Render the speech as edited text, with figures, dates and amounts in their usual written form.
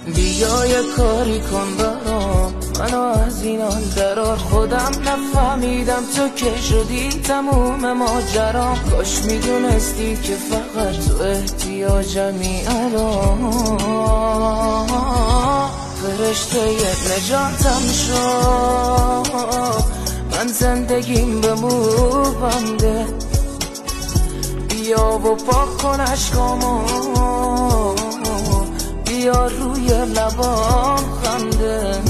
بیا یه کاری کن برام، منو از این حال درار. خودم نفهمیدم تو که شدی تموم ماجرام. کاش میدونستی که فقط تو احتیاجمی الان. فرشته نجاتم شو، من زندگیم به مو بنده. بیا و پاک کن عشقامو، بیا روی لبام خنده.